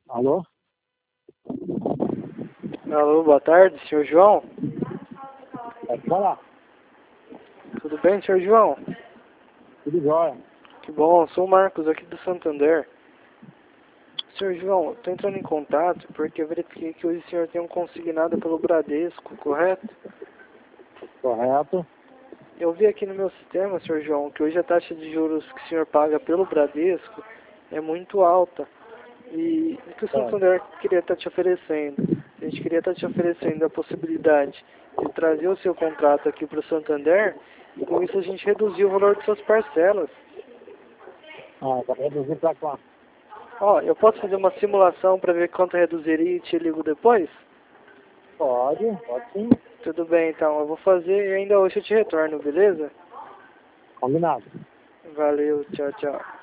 Alô? Alô, boa tarde, senhor João. Pode falar. Tudo bem, senhor João? Tudo jóia. Que bom, sou o Marcos aqui do Santander. Senhor João, estou entrando em contato porque eu verifiquei que hoje o senhor tem um consignado pelo Bradesco, correto? Correto. Eu vi aqui no meu sistema, senhor João, que hoje a taxa de juros que o senhor paga pelo Bradesco é muito alta. E o que o Santander queria estar te oferecendo? A gente queria estar te oferecendo a possibilidade de trazer o seu contrato aqui para o Santander e com isso a gente reduzir o valor de suas parcelas. Para reduzir para quanto? Ó, eu posso fazer uma simulação para ver quanto reduziria e te ligo depois? Pode sim. Tudo bem, então. Eu vou fazer e ainda hoje eu te retorno, beleza? Combinado. Valeu, tchau, tchau.